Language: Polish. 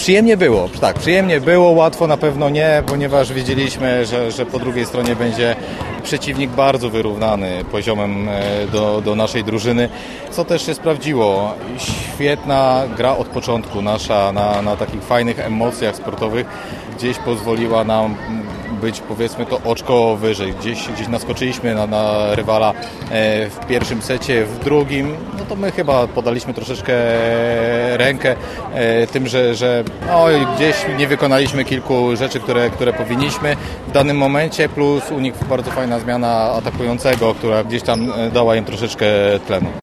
Przyjemnie było, tak, przyjemnie było, łatwo na pewno nie, ponieważ wiedzieliśmy, że po drugiej stronie będzie przeciwnik bardzo wyrównany poziomem do naszej drużyny, co też się sprawdziło. Świetna gra od początku nasza na takich fajnych emocjach sportowych gdzieś pozwoliła nam być, powiedzmy, to oczko wyżej. Gdzieś naskoczyliśmy na rywala w pierwszym secie, w drugim, no to my chyba podaliśmy troszeczkę rękę tym, że gdzieś nie wykonaliśmy kilku rzeczy, które powinniśmy w danym momencie, plus u nich bardzo fajna zmiana atakującego, która gdzieś tam dała im troszeczkę tlenu.